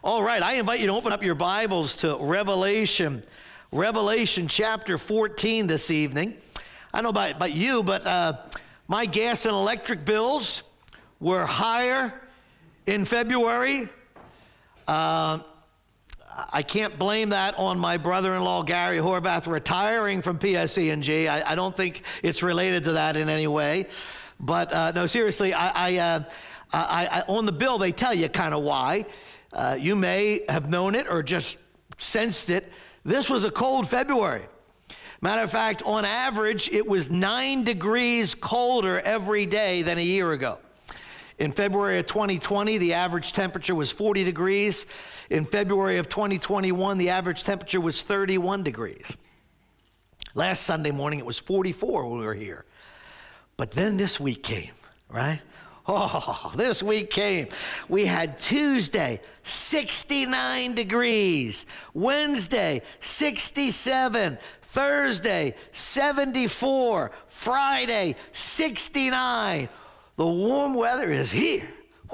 All right, I invite you to open up your Bibles to Revelation chapter 14 this evening. I don't know about you, but my gas and electric bills were higher in February. I can't blame that on my brother-in-law, Gary Horvath, retiring from PSE&G. I don't think it's related to that in any way. But no, seriously, I on the bill, they tell you kind of why. You may have known it or just sensed it. This was a cold February. Matter of fact, on average, it was 9 degrees colder every day than a year ago. In February of 2020, the average temperature was 40 degrees. In February of 2021, the average temperature was 31 degrees. Last Sunday morning, it was 44 when we were here. But then this week came, right? Oh, this week came. We had Tuesday, 69 degrees. Wednesday, 67. Thursday, 74. Friday, 69. The warm weather is here.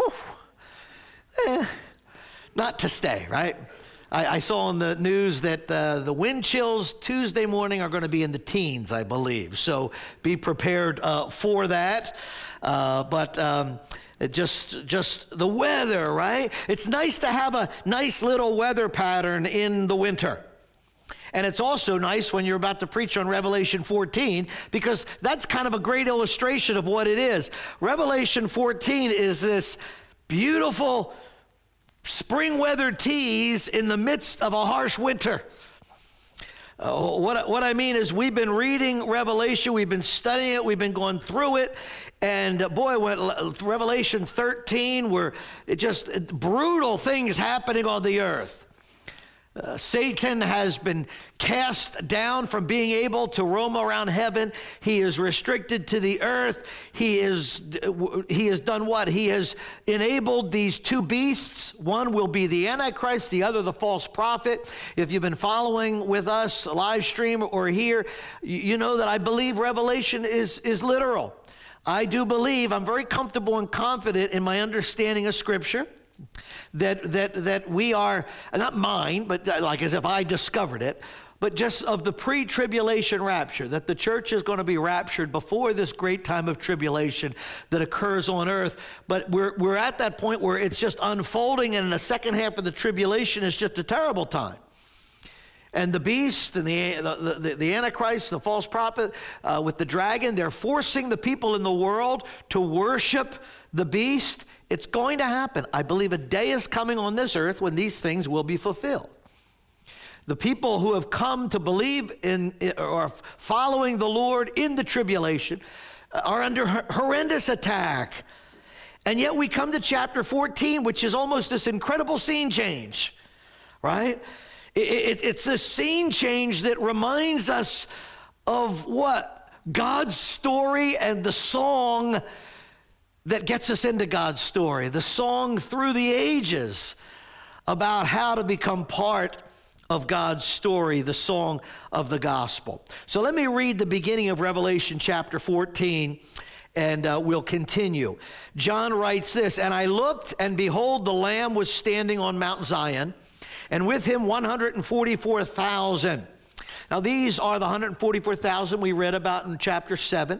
Not to stay, right? I saw on the news that the wind chills Tuesday morning are going to be in the teens, I believe. So be prepared for that. But just the weather, right? It's nice to have a nice little weather pattern in the winter. And it's also nice when you're about to preach on Revelation 14, because that's kind of a great illustration of what it is. Revelation 14 is this beautiful spring weather tease in the midst of a harsh winter. What I mean is we've been reading Revelation, we've been studying it, we've been going through it, and boy, when Revelation 13, where it just brutal things happening on the earth. Satan has been cast down from being able to roam around heaven. He is restricted to the earth. He has done what? He has enabled these two beasts. One will be the Antichrist, the other the false prophet. If you've been following with us, live stream or here, you know that I believe Revelation is literal. I do believe, I'm very comfortable and confident in my understanding of Scripture. That we are, not mine, but like as if I discovered it, but just of the pre-tribulation rapture, that the church is going to be raptured before this great time of tribulation that occurs on earth. But we're at that point where it's just unfolding, and in the second half of the tribulation is just a terrible time. And the beast and the Antichrist, the false prophet with the dragon, they're forcing the people in the world to worship the beast. It's going to happen. I believe a day is coming on this earth when these things will be fulfilled. The people who have come to believe in or following the Lord in the tribulation are under horrendous attack. And yet we come to chapter 14, which is almost this incredible scene change, right? It's this scene change that reminds us of what? God's story and the song that gets us into God's story, the song through the ages about how to become part of God's story, the song of the gospel. So let me read the beginning of Revelation chapter 14, and we'll continue. John writes this, "And I looked, and behold, the Lamb was standing on Mount Zion, and with him 144,000. Now these are the 144,000 we read about in chapter 7.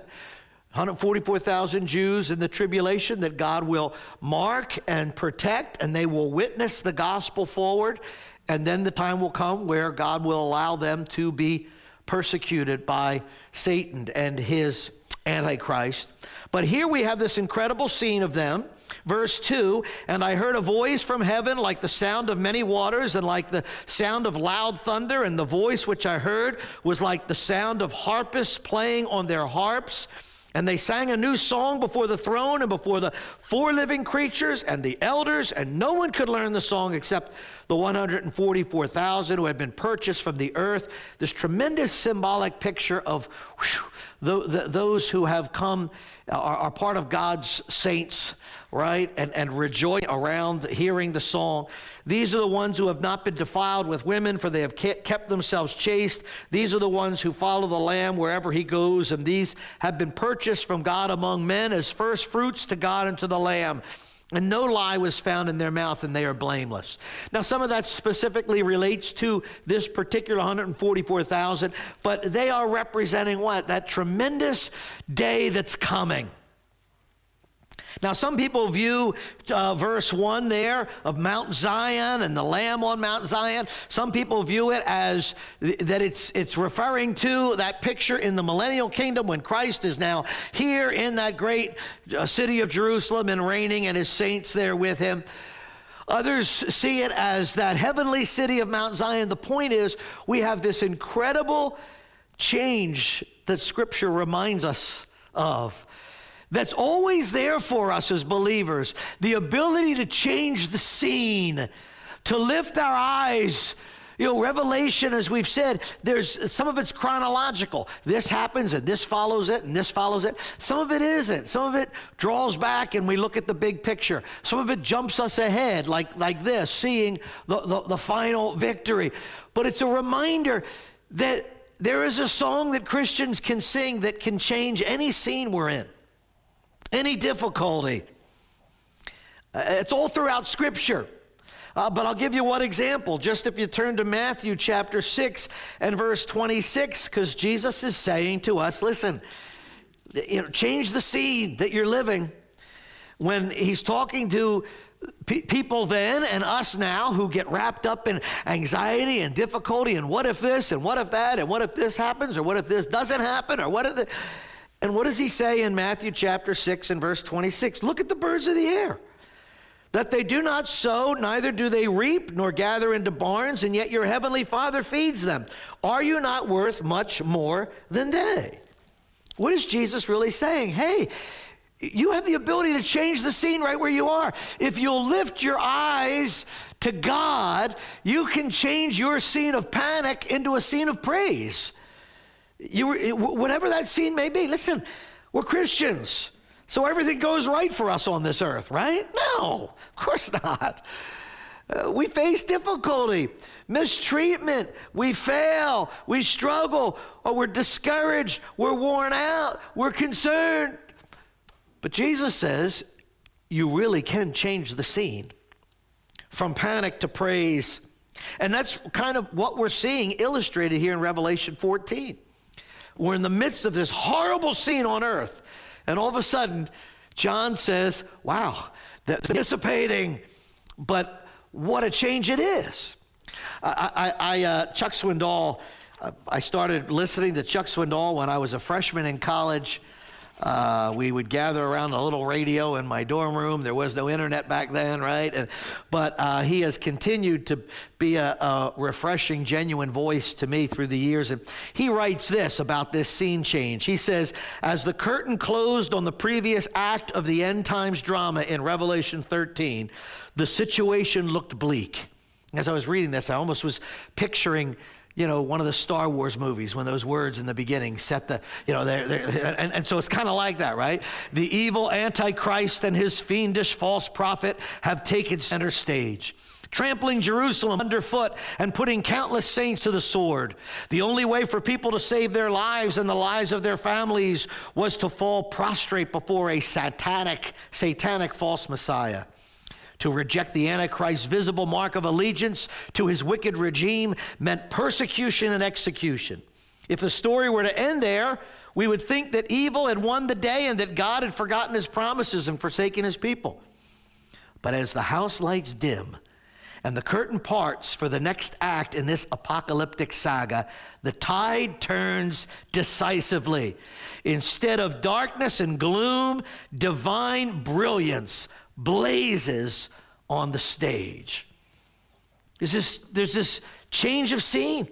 144,000 Jews in the tribulation that God will mark and protect, and they will witness the gospel forward. And then the time will come where God will allow them to be persecuted by Satan and his Antichrist. But here we have this incredible scene of them. Verse 2, "And I heard a voice from heaven like the sound of many waters and like the sound of loud thunder. And the voice which I heard was like the sound of harpists playing on their harps. And they sang a new song before the throne and before the 4 living creatures and the elders, and no one could learn the song except the 144,000 who had been purchased from the earth." This tremendous symbolic picture of those who have come, are part of God's saints, right? And rejoice around hearing the song. "These are the ones who have not been defiled with women, for they have kept themselves chaste. These are the ones who follow the Lamb wherever he goes, and these have been purchased from God among men as first fruits to God and to the Lamb. and no lie was found in their mouth, and they are blameless. Now, some of that specifically relates to this particular 144,000, but they are representing what? That tremendous day that's coming. Now, some people view verse 1 there of Mount Zion and the Lamb on Mount Zion. Some people view it as that it's referring to that picture in the millennial kingdom when Christ is now here in that great city of Jerusalem and reigning, and his saints there with him. Others see it as that heavenly city of Mount Zion. The point is, we have this incredible change that Scripture reminds us of, that's always there for us as believers. The ability to change the scene, to lift our eyes. You know, Revelation, as we've said, there's some of it's chronological. This happens and this follows it and this follows it. Some of it isn't. Some of it draws back and we look at the big picture. Some of it jumps us ahead like this, seeing the final victory. But it's a reminder that there is a song that Christians can sing that can change any scene we're in. Any difficulty. It's all throughout Scripture. But I'll give you one example. Just if you turn to Matthew chapter 6 and verse 26, because Jesus is saying to us, listen, change the scene that you're living. When he's talking to people then and us now who get wrapped up in anxiety and difficulty and what if this and what if that and what if this happens or what if this doesn't happen or what if and what does he say in Matthew chapter 6 and verse 26? Look at the birds of the air, that they do not sow, neither do they reap, nor gather into barns, and yet your heavenly Father feeds them. Are you not worth much more than they? What is Jesus really saying? Hey, you have the ability to change the scene right where you are. If you'll lift your eyes to God, you can change your scene of panic into a scene of praise. Whatever that scene may be. Listen, we're Christians, so everything goes right for us on this earth, right? No, of course not. We face difficulty, mistreatment, we fail, we struggle, or we're discouraged, we're worn out, we're concerned. But Jesus says you really can change the scene from panic to praise. And that's kind of what we're seeing illustrated here in Revelation 14. We're in the midst of this horrible scene on earth, and all of a sudden, John says, wow, that's dissipating, but what a change it is. Chuck Swindoll, I started listening to Chuck Swindoll when I was a freshman in college. We would gather around a little radio in my dorm room. There was no internet back then, right? But he has continued to be a refreshing, genuine voice to me through the years. And he writes this about this scene change. He says, as the curtain closed on the previous act of the end times drama in Revelation 13, the situation looked bleak. As I was reading this, I almost was picturing one of the Star Wars movies when those words in the beginning set the, and so it's kind of like that, right? The evil Antichrist and his fiendish false prophet have taken center stage, trampling Jerusalem underfoot and putting countless saints to the sword. The only way for people to save their lives and the lives of their families was to fall prostrate before a satanic false Messiah. To reject the Antichrist's visible mark of allegiance to his wicked regime meant persecution and execution. If the story were to end there, we would think that evil had won the day and that God had forgotten his promises and forsaken his people. But as the house lights dim and the curtain parts for the next act in this apocalyptic saga, the tide turns decisively. Instead of darkness and gloom, divine brilliance blazes on the stage. There's this change of scene.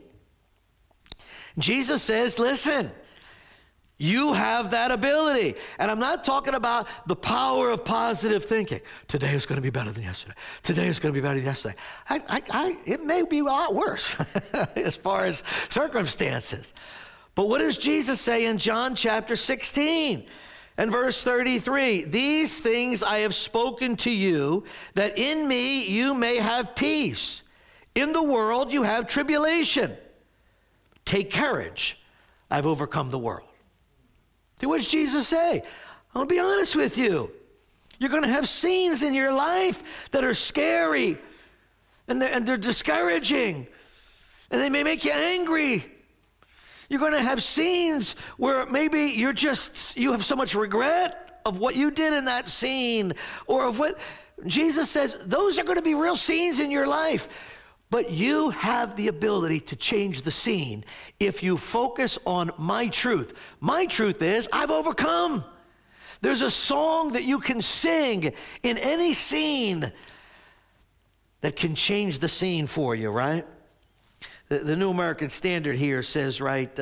Jesus says, listen, you have that ability. And I'm not talking about the power of positive thinking. Today is going to be better than yesterday. Today is going to be better than yesterday. It may be a lot worse as far as circumstances. But what does Jesus say in John chapter 16? And verse 33, these things I have spoken to you, that in me you may have peace. In the world you have tribulation. Take courage, I've overcome the world. What does Jesus say? I'll be honest with you. You're going to have scenes in your life that are scary, and they're discouraging, and they may make you angry. You're going to have scenes where maybe you have so much regret of what you did in that scene, or of what Jesus says. Those are going to be real scenes in your life. But you have the ability to change the scene if you focus on my truth. My truth is, I've overcome. There's a song that you can sing in any scene that can change the scene for you, right? The New American Standard here says, right,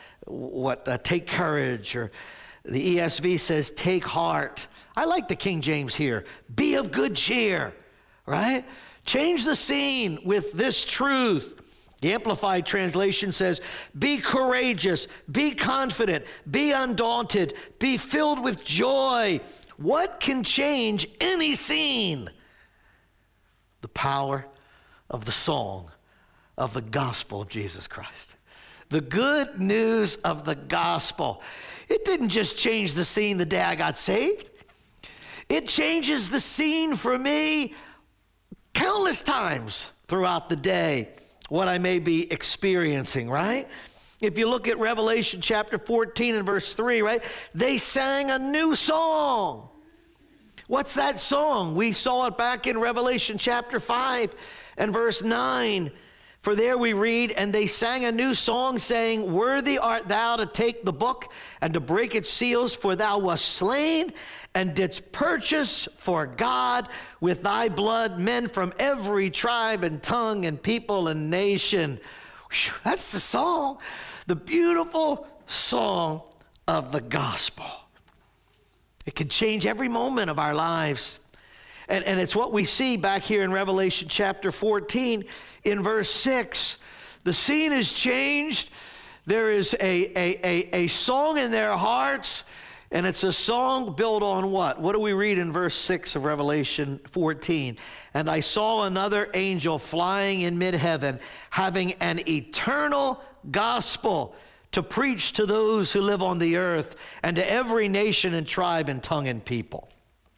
take courage, or the ESV says, take heart. I like the King James here. Be of good cheer, right? Change the scene with this truth. The Amplified Translation says, be courageous, be confident, be undaunted, be filled with joy. What can change any scene? The power of the song of the gospel of Jesus Christ. The good news of the gospel. It didn't just change the scene the day I got saved. It changes the scene for me countless times throughout the day, what I may be experiencing, right? If you look at Revelation chapter 14 and verse 3, right? They sang a new song. What's that song? We saw it back in Revelation chapter 5 and verse 9. For there we read, and they sang a new song, saying, worthy art thou to take the book and to break its seals, for thou wast slain and didst purchase for God with thy blood men from every tribe and tongue and people and nation. Whew, that's the song, the beautiful song of the gospel. It can change every moment of our lives. And it's what we see back here in Revelation chapter 14 in verse 6. The scene is changed. There is a song in their hearts, and it's a song built on what? What do we read in verse 6 of Revelation 14? And I saw another angel flying in mid-heaven, having an eternal gospel to preach to those who live on the earth, and to every nation and tribe and tongue and people.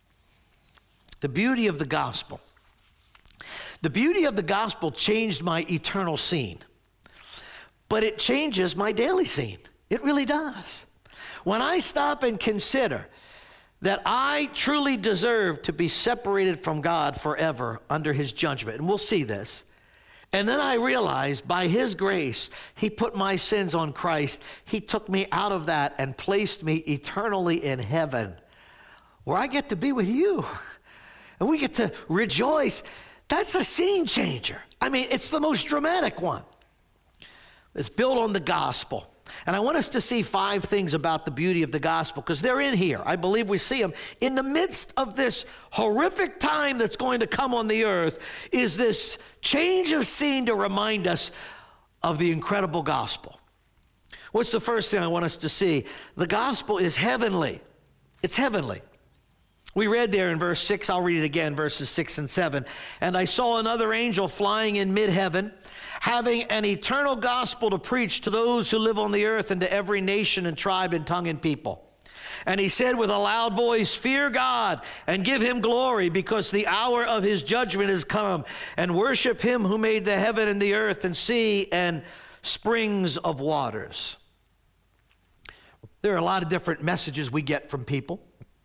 The beauty of the gospel. The beauty of the gospel changed my eternal scene, but it changes my daily scene. It really does. When I stop and consider that I truly deserve to be separated from God forever under his judgment, and we'll see this, and then I realize by his grace, he put my sins on Christ. He took me out of that and placed me eternally in heaven, where I get to be with you. And we get to rejoice. That's a scene changer. I mean, it's the most dramatic one. It's built on the gospel. And I want us to see 5 things about the beauty of the gospel, because they're in here. I believe we see them. In the midst of this horrific time that's going to come on the earth is this change of scene to remind us of the incredible gospel. What's the first thing I want us to see? The gospel is heavenly. It's heavenly. We read there in verse 6, I'll read it again, verses 6 and 7. And I saw another angel flying in mid-heaven, having an eternal gospel to preach to those who live on the earth and to every nation and tribe and tongue and people. And he said with a loud voice, fear God and give him glory, because the hour of his judgment is come, and worship him who made the heaven and the earth and sea and springs of waters. There are a lot of different messages we get from people.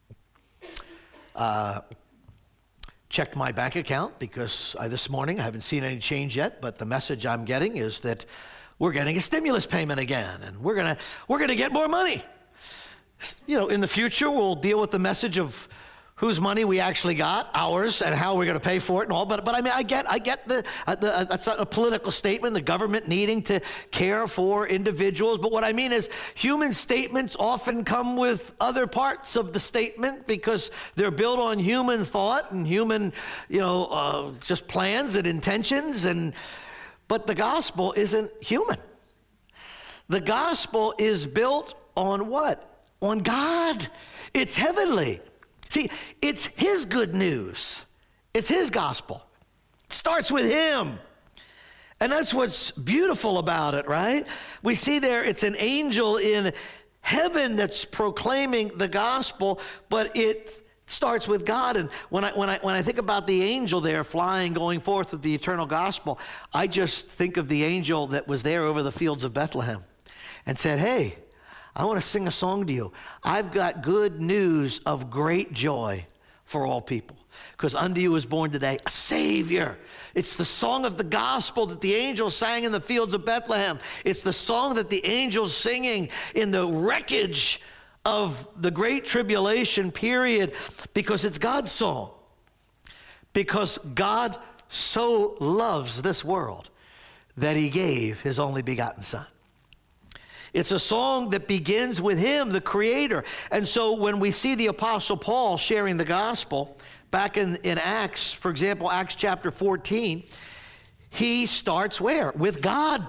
Checked my bank account because this morning I haven't seen any change yet, but the message I'm getting is that we're getting a stimulus payment again, and we're gonna get more money. You know, in the future we'll deal with the message of whose money we actually got, ours, and how we're going to pay for it and all. But I mean, I get the that's not a political statement, the government needing to care for individuals. But what I mean is human statements often come with other parts of the statement because they're built on human thought and human, just plans and intentions. But the gospel isn't human. The gospel is built on what? On God. It's heavenly. See, it's his good news. It's his gospel. It starts with him. And that's what's beautiful about it, right? We see there it's an angel in heaven that's proclaiming the gospel, but it starts with God. And when I think about the angel there flying, going forth with the eternal gospel, I just think of the angel that was there over the fields of Bethlehem and said, hey, I want to sing a song to you. I've got good news of great joy for all people, because unto you is born today a Savior. It's the song of the gospel that the angels sang in the fields of Bethlehem. It's the song that the angels singing in the wreckage of the great tribulation period, because it's God's song. Because God so loves this world that he gave his only begotten Son. It's a song that begins with him, the Creator. And so when we see the Apostle Paul sharing the gospel back in Acts, for example, Acts chapter 14, he starts where? With God.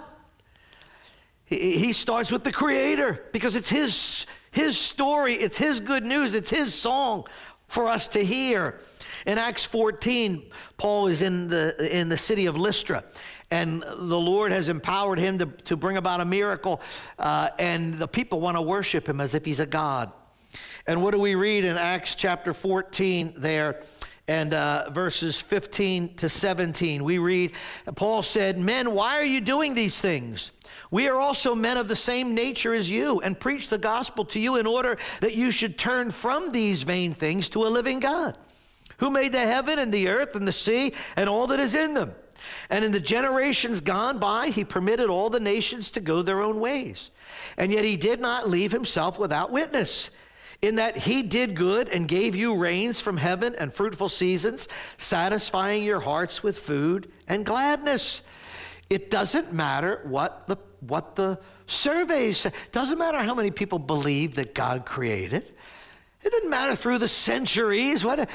He starts with the Creator, because it's his story, it's his good news, it's his song for us to hear. In Acts 14, Paul is in the city of Lystra, and the Lord has empowered him to bring about a miracle, and the people want to worship him as if he's a god. And what do we read in Acts chapter 14 there, and verses 15 to 17? We read, Paul said, "Men, why are you doing these things? We are also men of the same nature as you, and preach the gospel to you in order that you should turn from these vain things to a living God, who made the heaven and the earth and the sea and all that is in them. And in the generations gone by, he permitted all the nations to go their own ways. And yet he did not leave himself without witness, in that he did good and gave you rains from heaven and fruitful seasons, satisfying your hearts with food and gladness." It doesn't matter what the surveys say. It doesn't matter how many people believe that God created. It didn't matter through the centuries what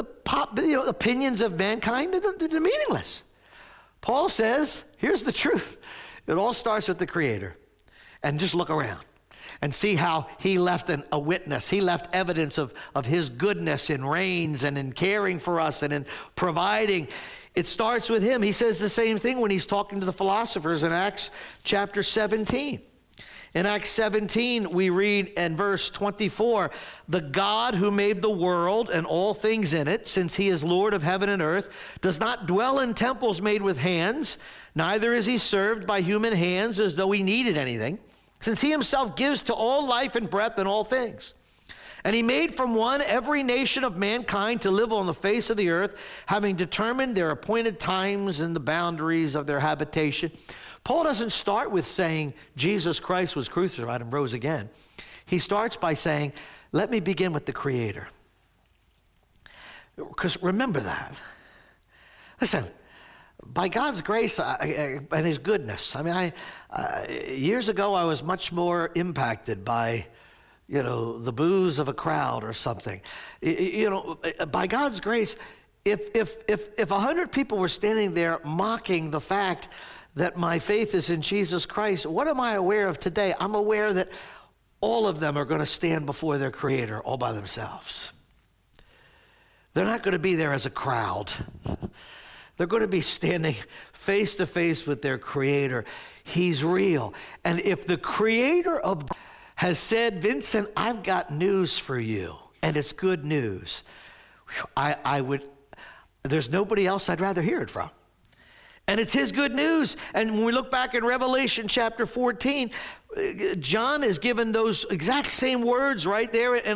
the opinions of mankind. They're meaningless. Paul says, here's the truth. It all starts with the Creator. And just look around and see how he left a witness. He left evidence of his goodness in rains and in caring for us and in providing. It starts with him. He says the same thing when he's talking to the philosophers in Acts chapter 17. In Acts 17, we read in verse 24, "The God who made the world and all things in it, since he is Lord of heaven and earth, does not dwell in temples made with hands, neither is he served by human hands as though he needed anything, since he himself gives to all life and breath and all things. And he made from one every nation of mankind to live on the face of the earth, having determined their appointed times and the boundaries of their habitation." Paul doesn't start with saying Jesus Christ was crucified and rose again. He starts by saying, let me begin with the Creator. Because remember that. Listen, by God's grace and his goodness, years ago I was much more impacted by the boos of a crowd or something. By God's grace, if 100 people were standing there mocking the fact that my faith is in Jesus Christ, what am I aware of today? I'm aware that all of them are going to stand before their Creator all by themselves. They're not going to be there as a crowd. They're going to be standing face to face with their Creator. He's real. And if the Creator of has said, Vincent, I've got news for you, and it's good news, there's nobody else I'd rather hear it from. And it's his good news. And when we look back in Revelation chapter 14, John is given those exact same words right there, and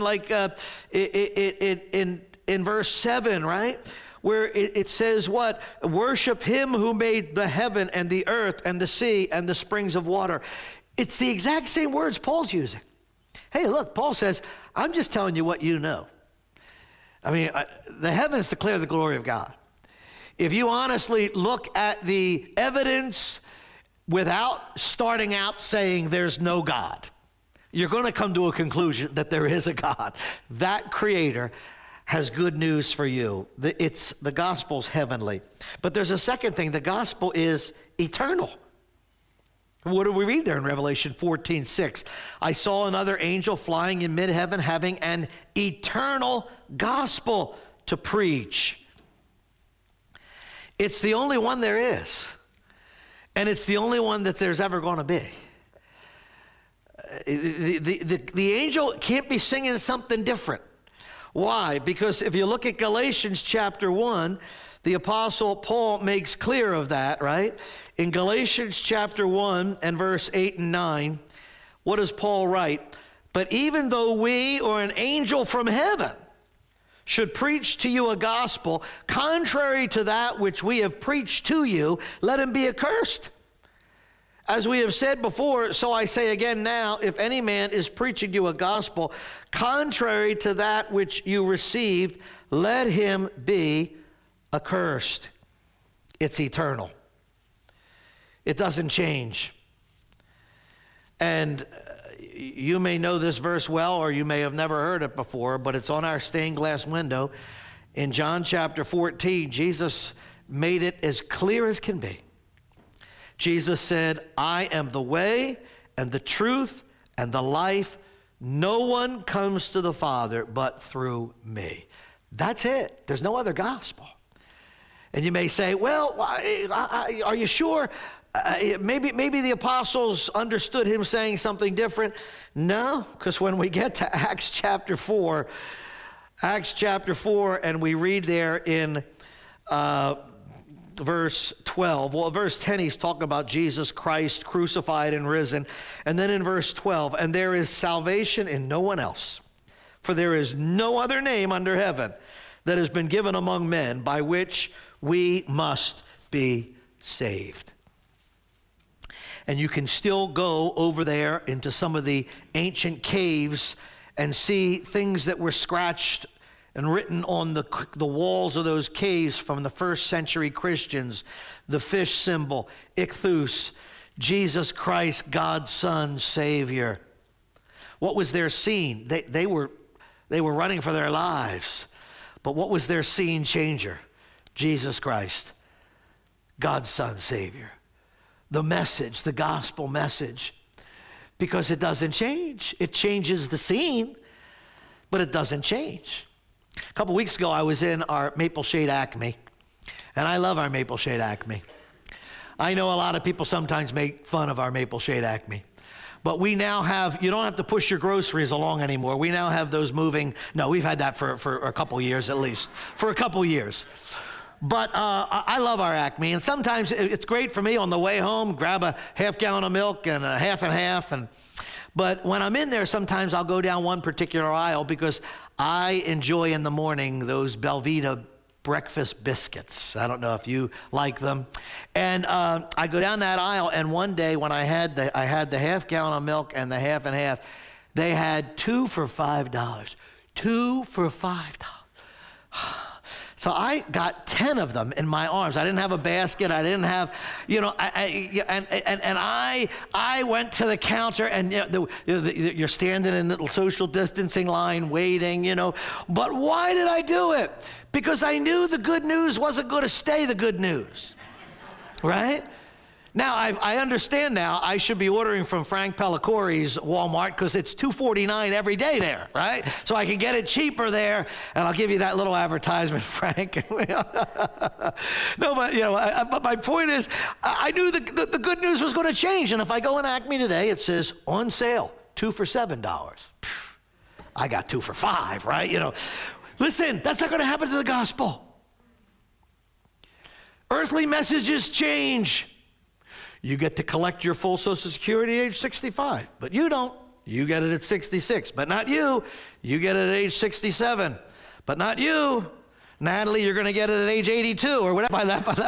in verse 7, right? Where it says what? Worship him who made the heaven and the earth and the sea and the springs of water. It's the exact same words Paul's using. Hey, look, Paul says, I'm just telling you what you know. The heavens declare the glory of God. If you honestly look at the evidence without starting out saying there's no God, you're going to come to a conclusion that there is a God. That Creator has good news for you. The gospel's heavenly. But there's a second thing. The gospel is eternal. What do we read there in Revelation 14:6? "I saw another angel flying in mid-heaven, having an eternal gospel to preach." It's the only one there is. And it's the only one that there's ever going to be. The angel can't be singing something different. Why? Because if you look at Galatians chapter 1, the Apostle Paul makes clear of that, right? In Galatians chapter 1 and verse 8 and 9, what does Paul write? But even though we or an angel from heaven should preach to you a gospel contrary to that which we have preached to you, let him be accursed. As we have said before, so I say again now, if any man is preaching you a gospel contrary to that which you received, let him be accursed. It's eternal. It doesn't change. And you may know this verse well, or you may have never heard it before, but it's on our stained glass window. In John chapter 14, Jesus made it as clear as can be. Jesus said, I am the way and the truth and the life. No one comes to the Father but through me. That's it. There's no other gospel. And you may say, well, are you sure? Maybe the apostles understood him saying something different. No, because when we get to Acts chapter 4, and we read there in verse 12. Well, verse 10, he's talking about Jesus Christ crucified and risen. And then in verse 12, and there is salvation in no one else, for there is no other name under heaven that has been given among men by which we must be saved. And you can still go over there into some of the ancient caves and see things that were scratched and written on the walls of those caves from the first century Christians. The fish symbol, Ichthus, Jesus Christ, God's Son, Savior. What was their scene? They were running for their lives. But what was their scene changer? Jesus Christ, God's Son, Savior. The message, the gospel message. Because it doesn't change. It changes the scene, but it doesn't change. A couple weeks ago, I was in our Maple Shade Acme, and I love our Maple Shade Acme. I know a lot of people sometimes make fun of our Maple Shade Acme, but we now have, you don't have to push your groceries along anymore. We now have those moving, no, we've had that for a couple years at least, for a couple years. But I love our Acme, and sometimes it's great for me on the way home, grab a half gallon of milk and a half and half. But when I'm in there, sometimes I'll go down one particular aisle because I enjoy in the morning those Belvita breakfast biscuits. I don't know if you like them. And I go down that aisle, and one day when I had the half gallon of milk and the half and half, they had 2 for $5. 2 for $5. So I got 10 of them in my arms. I didn't have a basket. I didn't have, I went to the counter, and you're standing in the social distancing line waiting, But why did I do it? Because I knew the good news wasn't going to stay the good news, right? Now, I understand now I should be ordering from Frank Pellicori's Walmart because it's $2.49 every day there, right? So I can get it cheaper there, and I'll give you that little advertisement, Frank. No, but my point is, I knew the good news was going to change, and if I go in Acme today, it says on sale, 2 for $7. I got 2 for $5, right? Listen, that's not going to happen to the gospel. Earthly messages change. You get to collect your full Social Security at age 65, but you don't. You get it at 66, but not you. You get it at age 67, but not you. Natalie, you're going to get it at age 82 or whatever by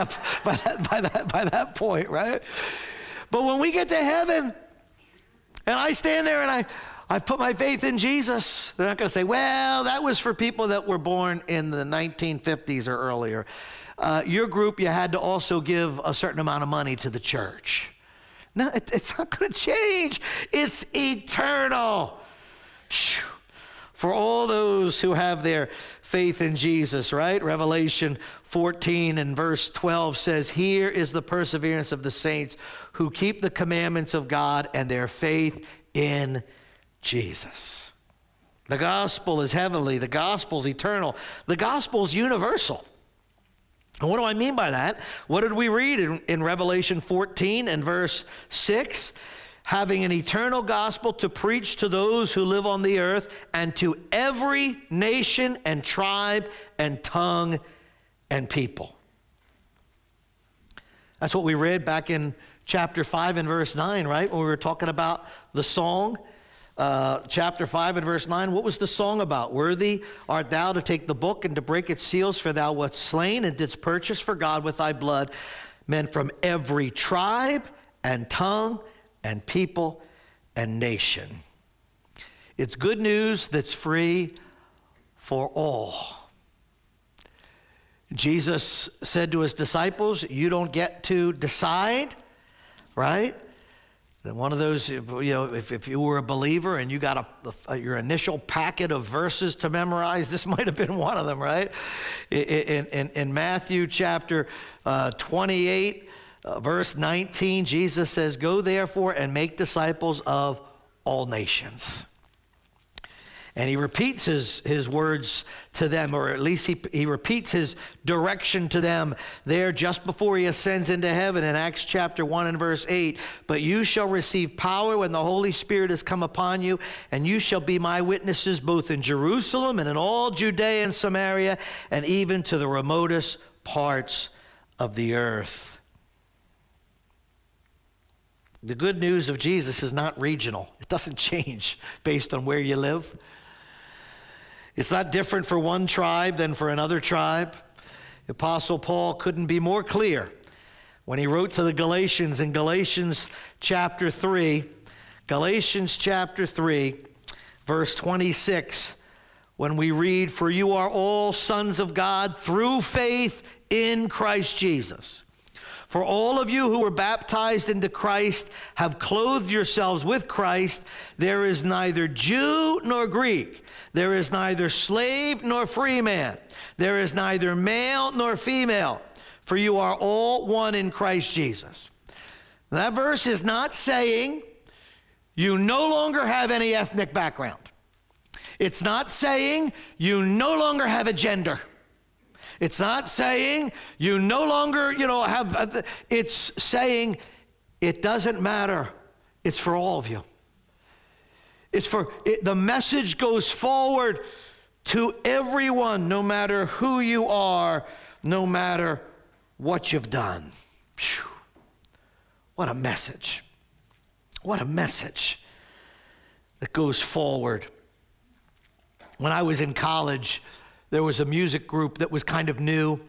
that point, right? But when we get to heaven, and I stand there and I've put my faith in Jesus, they're not going to say, well, that was for people that were born in the 1950s or earlier. Your group, you had to also give a certain amount of money to the church. No, it's not going to change. It's eternal. For all those who have their faith in Jesus, right? Revelation 14 and verse 12 says, here is the perseverance of the saints who keep the commandments of God and their faith in Jesus. The gospel is heavenly. The gospel is eternal. The gospel is universal. And what do I mean by that? What did we read in Revelation 14 and verse 6? having an eternal gospel to preach to those who live on the earth, and to every nation and tribe and tongue and people. That's what we read back in chapter 5 and verse 9, right? When we were talking about the song. Chapter 5 and verse 9, what was the song about? Worthy art thou to take the book and to break its seals, for thou wast slain and didst purchase for God with thy blood men from every tribe and tongue and people and nation. It's good news that's free for all. Jesus said to his disciples, you don't get to decide, right? Then one of those, if you were a believer and you got your initial packet of verses to memorize, this might have been one of them, right? In Matthew chapter 28, verse 19, Jesus says, go therefore and make disciples of all nations. And he repeats his words to them, or at least he repeats his direction to them there just before he ascends into heaven in Acts chapter 1 and verse 8. But you shall receive power when the Holy Spirit has come upon you, and you shall be my witnesses both in Jerusalem and in all Judea and Samaria, and even to the remotest parts of the earth. The good news of Jesus is not regional. It doesn't change based on where you live. It's not different for one tribe than for another tribe. The Apostle Paul couldn't be more clear when he wrote to the Galatians in Galatians chapter 3, verse 26, when we read, for you are all sons of God through faith in Christ Jesus. For all of you who were baptized into Christ have clothed yourselves with Christ. There is neither Jew nor Greek. There is neither slave nor free man. There is neither male nor female. For you are all one in Christ Jesus. That verse is not saying you no longer have any ethnic background. It's not saying you no longer have a gender. It's not saying you no longer, have, it's saying it doesn't matter. It's for all of you. The message goes forward to everyone, no matter who you are, no matter what you've done. Whew. What a message. What a message that goes forward. When I was in college, there was a music group that was kind of new,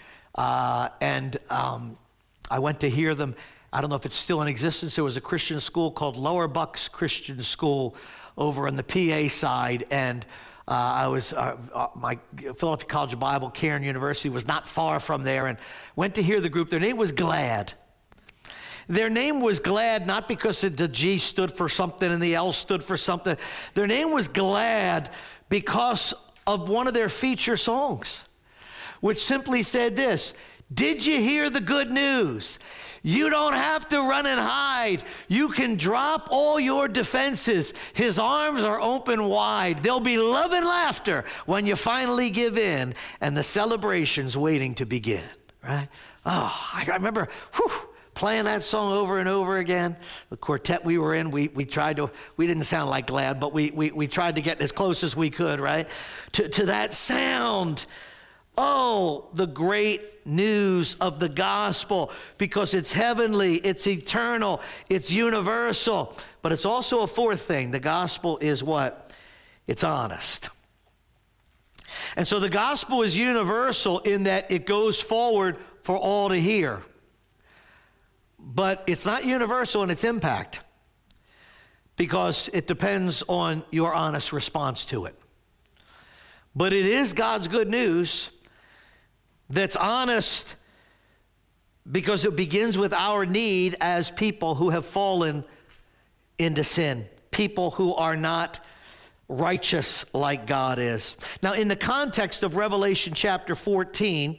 and I went to hear them. I don't know if it's still in existence. There was a Christian school called Lower Bucks Christian School over on the PA side, and I was my Philadelphia College of Bible, Cairn University was not far from there, and went to hear the group. Their name was Glad. Their name was Glad not because the G stood for something and the L stood for something. Their name was Glad because of one of their feature songs, which simply said this: did you hear the good news? You don't have to run and hide. You can drop all your defenses. His arms are open wide. There'll be love and laughter when you finally give in, and the celebration's waiting to begin, right? Oh, I remember playing that song over and over again. The quartet we were in, we tried to, we didn't sound like Glad, but we tried to get as close as we could, right? To that sound. Oh, the great news of the gospel, because it's heavenly, it's eternal, it's universal. But it's also a fourth thing. The gospel is what? It's honest. And so the gospel is universal in that it goes forward for all to hear. But it's not universal in its impact, because it depends on your honest response to it. But it is God's good news that's honest, because it begins with our need as people who have fallen into sin, people who are not righteous like God is. Now, in the context of Revelation chapter 14,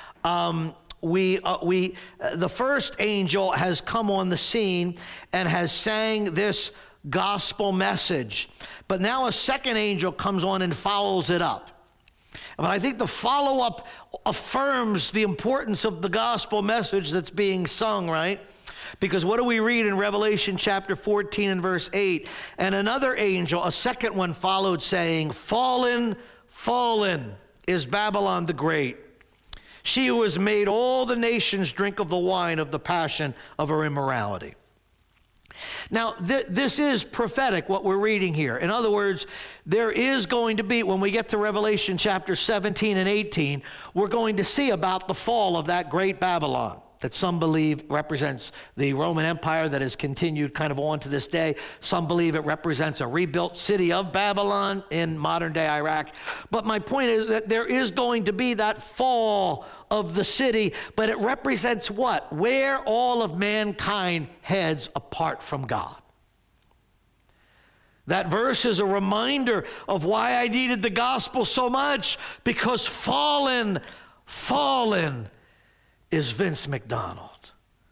the first angel has come on the scene and has sang this gospel message. But now a second angel comes on and follows it up. But I think the follow-up affirms the importance of the gospel message that's being sung, right? Because what do we read in Revelation chapter 14 and verse 8? And another angel, a second one, followed, saying, "Fallen, fallen is Babylon the Great, she who has made all the nations drink of the wine of the passion of her immorality." Now, this is prophetic, what we're reading here. In other words, there is going to be, when we get to Revelation chapter 17 and 18, we're going to see about the fall of that great Babylon that some believe represents the Roman Empire that has continued kind of on to this day. Some believe it represents a rebuilt city of Babylon in modern-day Iraq. But my point is that there is going to be that fall of the city, but it represents what? Where all of mankind heads apart from God. That verse is a reminder of why I needed the gospel so much, because fallen is Vince McDonald.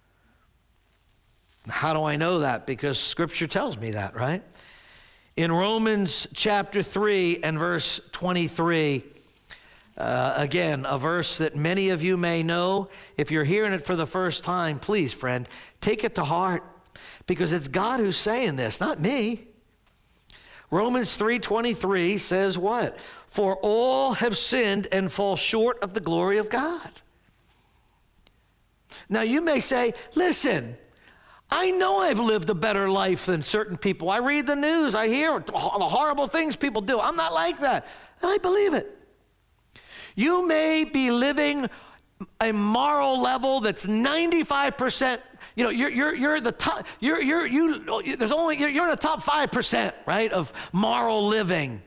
How do I know that? Because Scripture tells me that, right? In Romans chapter 3 and verse 23, again, a verse that many of you may know. If you're hearing it for the first time, please, friend, take it to heart, because it's God who's saying this, not me. Romans 3:23 says what? For all have sinned and fall short of the glory of God. Now you may say, listen, I know I've lived a better life than certain people. I read the news, I hear the horrible things people do. I'm not like that. And I believe it. You may be living a moral level that's 95%. You know, you're the top. You're in the top 5%, right, of moral living.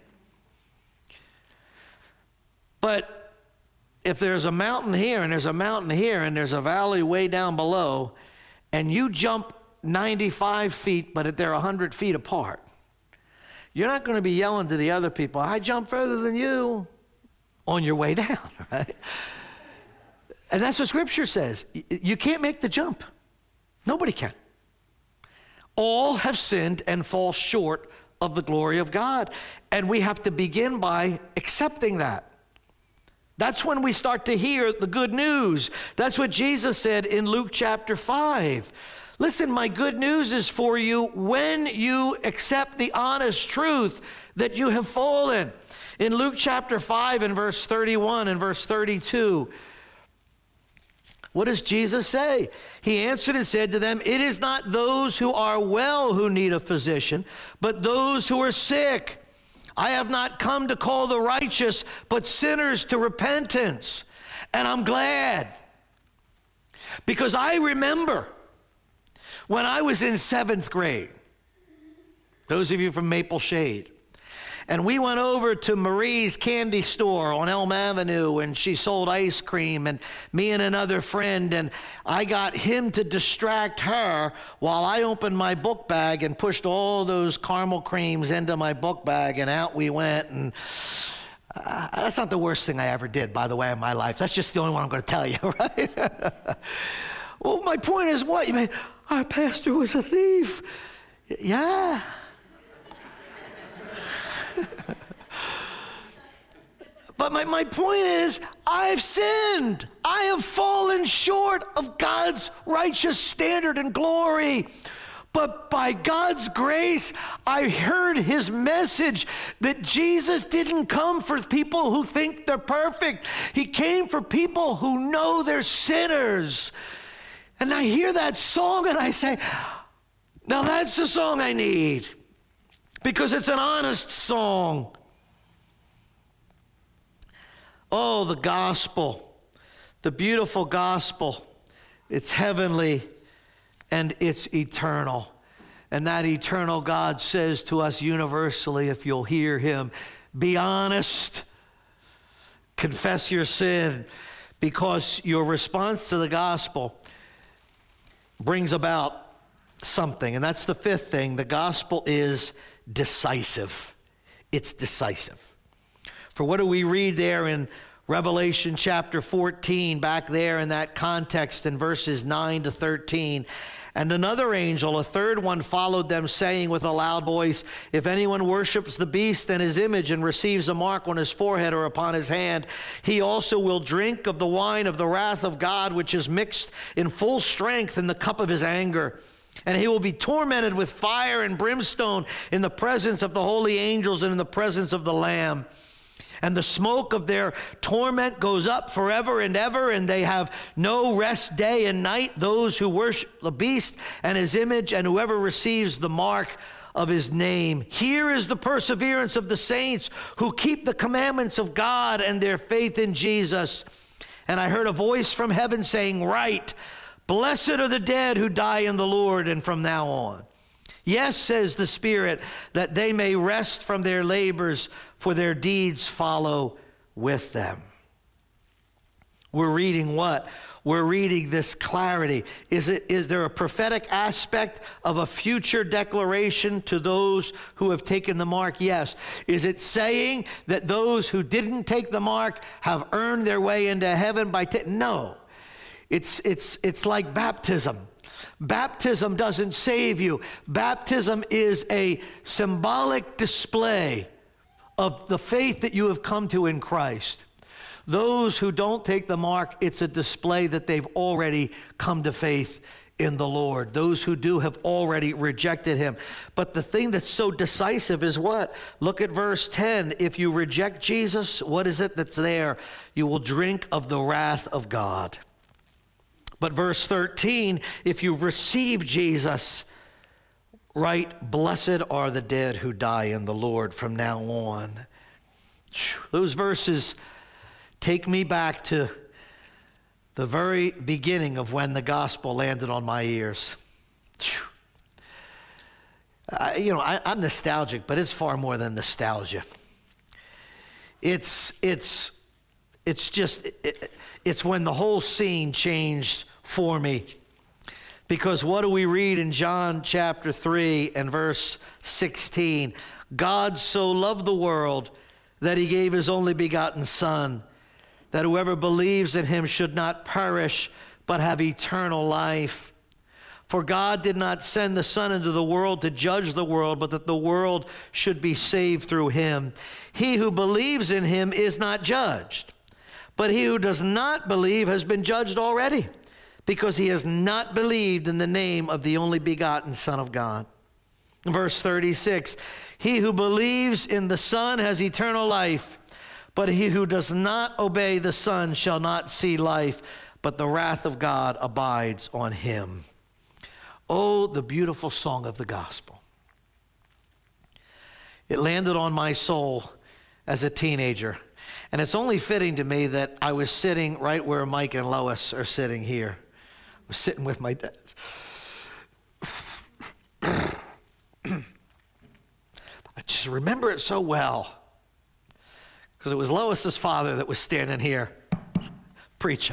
But if there's a mountain here and there's a mountain here and there's a valley way down below, and you jump 95 feet, but they're 100 feet apart, you're not going to be yelling to the other people, I jumped further than you, on your way down, right? And that's what Scripture says. You can't make the jump. Nobody can. All have sinned and fall short of the glory of God. And we have to begin by accepting that. That's when we start to hear the good news. That's what Jesus said in Luke chapter 5. Listen, my good news is for you when you accept the honest truth that you have fallen. In Luke chapter 5 and verse 31 and verse 32, what does Jesus say? He answered and said to them, it is not those who are well who need a physician, but those who are sick. I have not come to call the righteous, but sinners to repentance. And I'm glad, because I remember when I was in 7th grade, those of you from Maple Shade, and we went over to Marie's candy store on Elm Avenue, and she sold ice cream, and me and another friend, and I got him to distract her while I opened my book bag and pushed all those caramel creams into my book bag, and out we went. And that's not the worst thing I ever did, by the way, in my life. That's just the only one I'm going to tell you, right? Well, my point is what? You mean, our pastor was a thief. Yeah. But my point is, I've sinned. I have fallen short of God's righteous standard and glory. But by God's grace, I heard his message that Jesus didn't come for people who think they're perfect. He came for people who know they're sinners. And I hear that song and I say, now that's the song I need, because it's an honest song. Oh, the gospel, the beautiful gospel. It's heavenly and it's eternal. And that eternal God says to us universally, if you'll hear him, be honest, confess your sin, because your response to the gospel brings about something. And that's the fifth thing. The gospel is decisive. It's decisive. For what do we read there in Revelation chapter 14, back there in that context in verses 9 to 13? And another angel, a third one, followed them, saying with a loud voice, if anyone worships the beast and his image and receives a mark on his forehead or upon his hand, he also will drink of the wine of the wrath of God, which is mixed in full strength in the cup of his anger. And he will be tormented with fire and brimstone in the presence of the holy angels and in the presence of the Lamb. And the smoke of their torment goes up forever and ever, and they have no rest day and night, those who worship the beast and his image, and whoever receives the mark of his name. Here is the perseverance of the saints who keep the commandments of God and their faith in Jesus. And I heard a voice from heaven saying, write, blessed are the dead who die in the Lord, and from now on. Yes, says the Spirit, that they may rest from their labors, for their deeds follow with them. We're reading what? We're reading this clarity. Is there a prophetic aspect of a future declaration to those who have taken the mark? Yes. Is it saying that those who didn't take the mark have earned their way into heaven by no. It's like baptism. Baptism doesn't save you. Baptism is a symbolic display of the faith that you have come to in Christ. Those who don't take the mark, it's a display that they've already come to faith in the Lord. Those who do have already rejected him. But the thing that's so decisive is what? Look at verse 10. If you reject Jesus, what is it that's there? You will drink of the wrath of God. But verse 13, if you receive Jesus, right, blessed are the dead who die in the Lord from now on. Those verses take me back to the very beginning of when the gospel landed on my ears. I'm nostalgic, but it's far more than nostalgia. It's when the whole scene changed for me. Because what do we read in John chapter 3 and verse 16? God so loved the world that he gave his only begotten Son, that whoever believes in him should not perish, but have eternal life. For God did not send the Son into the world to judge the world, but that the world should be saved through him. He who believes in him is not judged, but he who does not believe has been judged already, because he has not believed in the name of the only begotten Son of God. Verse 36, he who believes in the Son has eternal life, but he who does not obey the Son shall not see life, but the wrath of God abides on him. Oh, the beautiful song of the gospel. It landed on my soul as a teenager. And it's only fitting to me that I was sitting right where Mike and Lois are sitting here. I was sitting with my dad. I just remember it so well, because it was Lois's father that was standing here preaching.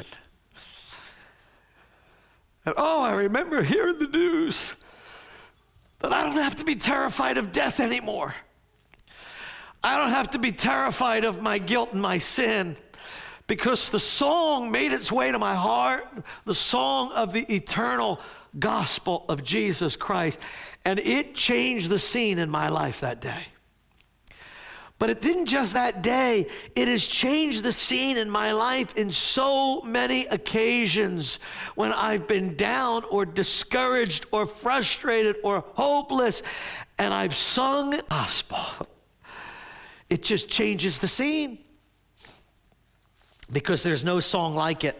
And I remember hearing the news that I don't have to be terrified of death anymore. I don't have to be terrified of my guilt and my sin, because the song made its way to my heart, the song of the eternal gospel of Jesus Christ, and it changed the scene in my life that day. But it didn't just that day. It has changed the scene in my life in so many occasions when I've been down or discouraged or frustrated or hopeless, and I've sung the gospel. It just changes the scene, because there's no song like it.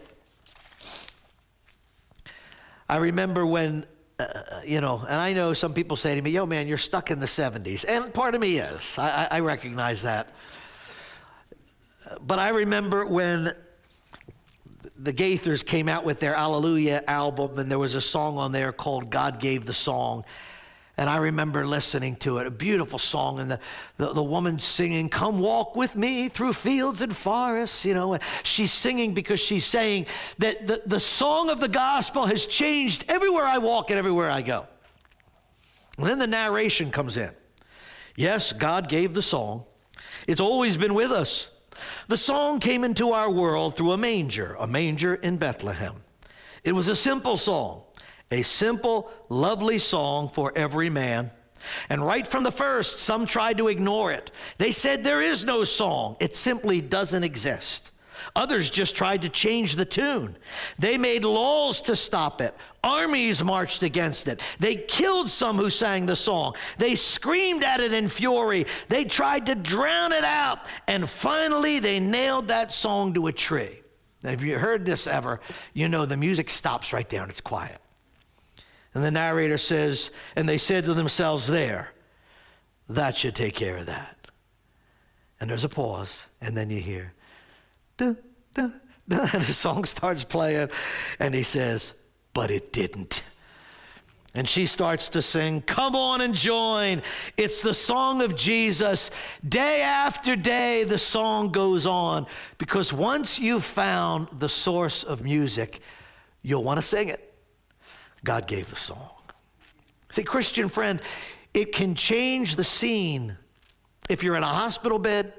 I remember when, and I know some people say to me, yo, man, you're stuck in the 70s. And part of me is. I recognize that. But I remember when the Gaithers came out with their Alleluia album, and there was a song on there called God Gave the Song. And I remember listening to it, a beautiful song, and the woman singing, come walk with me through fields and forests, and she's singing because she's saying that the song of the gospel has changed everywhere I walk and everywhere I go. And then the narration comes in. Yes, God gave the song. It's always been with us. The song came into our world through a manger in Bethlehem. It was a simple song, A simple, lovely song for every man. And right from the first, some tried to ignore it. They said there is no song. It simply doesn't exist. Others just tried to change the tune. They made laws to stop it. Armies marched against it. They killed some who sang the song. They screamed at it in fury. They tried to drown it out. And finally, they nailed that song to a tree. Now, if you heard this ever, you know the music stops right there and it's quiet. And the narrator says, and they said to themselves there, that should take care of that. And there's a pause, and then you hear, dun, dun, dun, and the song starts playing, and he says, but it didn't. And she starts to sing, come on and join. It's the song of Jesus. Day after day, the song goes on, because once you've found the source of music, you'll want to sing it. God gave the song. See, Christian friend, it can change the scene. If you're in a hospital bed,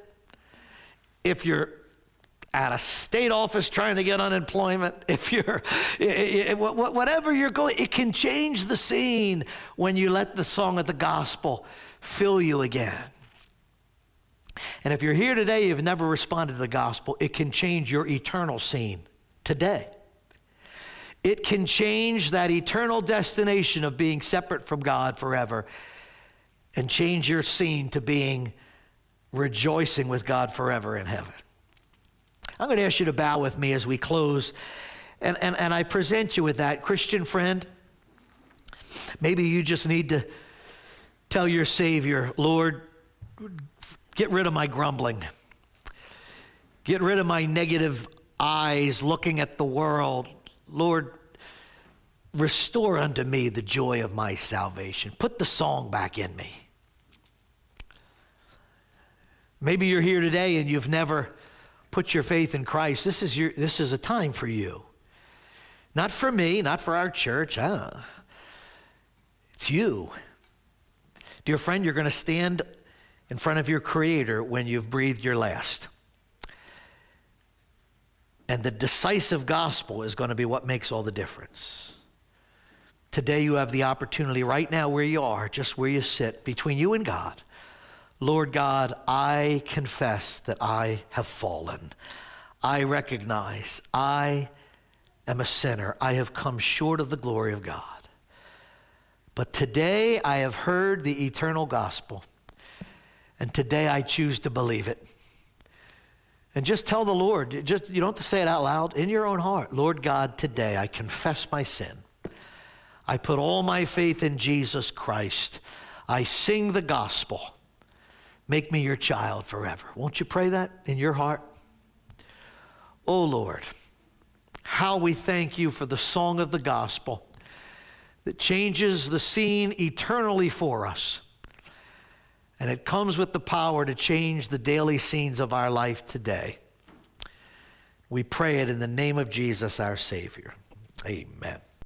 if you're at a state office trying to get unemployment, if you're, whatever you're going, it can change the scene when you let the song of the gospel fill you again. And if you're here today, you've never responded to the gospel, it can change your eternal scene today. It can change that eternal destination of being separate from God forever and change your scene to being rejoicing with God forever in heaven. I'm going to ask you to bow with me as we close. And I present you with that. Christian friend, maybe you just need to tell your Savior, Lord, get rid of my grumbling. Get rid of my negative eyes looking at the world. Lord, restore unto me the joy of my salvation. Put the song back in me. Maybe you're here today and you've never put your faith in Christ. This is a time for you. Not for me, not for our church. It's you. Dear friend, you're going to stand in front of your Creator when you've breathed your last. And the decisive gospel is going to be what makes all the difference. Today you have the opportunity right now where you are, just where you sit, between you and God. Lord God, I confess that I have fallen. I recognize I am a sinner. I have come short of the glory of God. But today I have heard the eternal gospel. And today I choose to believe it. And just tell the Lord, you don't have to say it out loud, in your own heart. Lord God, today I confess my sin. I put all my faith in Jesus Christ. I sing the gospel. Make me your child forever. Won't you pray that in your heart? Oh Lord, how we thank you for the song of the gospel that changes the scene eternally for us. And it comes with the power to change the daily scenes of our life today. We pray it in the name of Jesus, our Savior. Amen.